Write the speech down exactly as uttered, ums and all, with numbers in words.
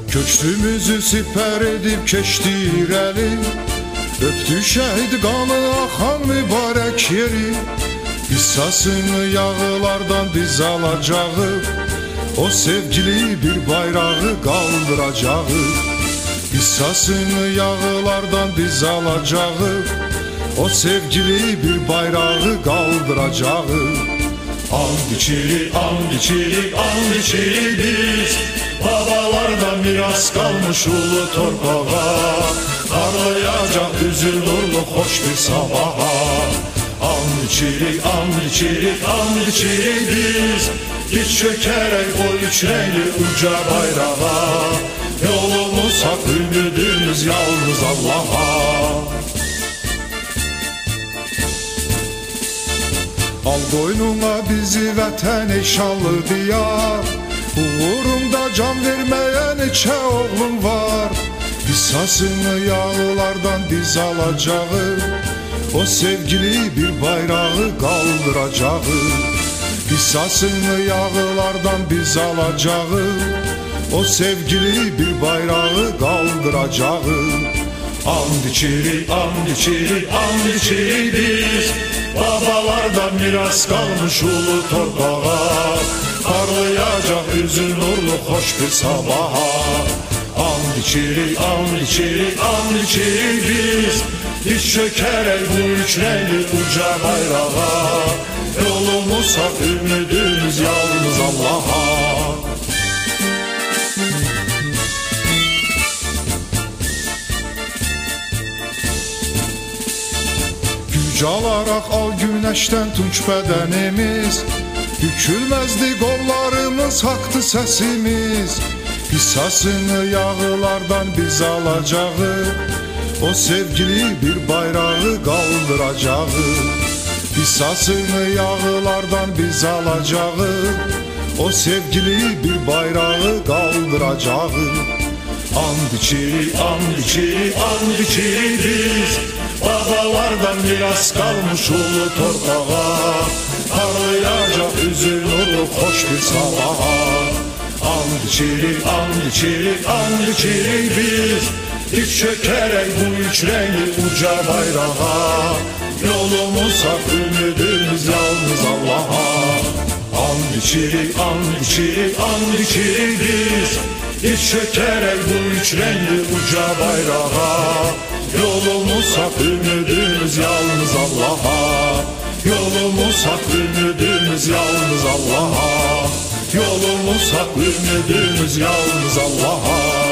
Köçtüğümüzü siper edip keçdi irəli, öpdü şəhid qanı axan mübarək yeri. Qissasını yağılardan biz alacağıq, o sevgili bir bayrağı qaldıracağıq. Qissasını yağılardan biz alacağıq, o sevgili bir bayrağı qaldıracağıq. And içirik, and içirik, and içirik biz, babalardan miras qalmış ulu torpağa. Parlayacaq üzü nurlu xoş bir sabaha. And içirik, and içirik, and içirik biz, diz çökərək o üç rəngli uca bayrağa. Yolumuz hak, ümidimiz yalnız Allah'a. Al qoynuna bizi vətən ey şanlı diyar, uğrunda can verməyə neçə oğlum var. Qissasını yağılardan biz alacağıq, o sevgili bir bayrağı qaldıracağıq. Qissasını yağılardan biz alacağıq, o sevgili bir bayrağı qaldıracağıq. And içirik, and içirik, and içirik biz, babalardan miras qalmış ulu torpağa. Parlayacaq üzü nurlu xoş bir sabaha. And içirik, and içirik, and içirik biz, diz çökərək bu üç rəngli uca bayrağa. Yolumuz hak, ümidimiz yalnız Allah'a. Calaraq al günəşdən tunç bədənimiz, bükülməzdi qollarımız, haqdı səsimiz. Qissasını yağılardan biz alacağıq, o sevgili bir bayrağı qaldıracağıq. Qissasını yağılardan biz alacağıq, o sevgili bir bayrağı qaldıracağıq. And içirik, and içirik, and içirik biz, babalardan miras qalmış ulu torpağa. Parlayacaq üzü nurlu xoş bir sabaha. And içirik, and içirik, and içirik biz, diz çökərək bu üç rəngli uca bayrağa. Yolumuz hak, ümidimiz yalnız Allah'a. And içirik, and içirik, and içirik biz, diz çökərək bu üç rəngli uca bayrağa. Yolumuz hak, ümidimiz yalnız Allah'a. Yolumuz hak, ümidimiz yalnız Allah'a. Yolumuz hak, ümidimiz yalnız Allah'a.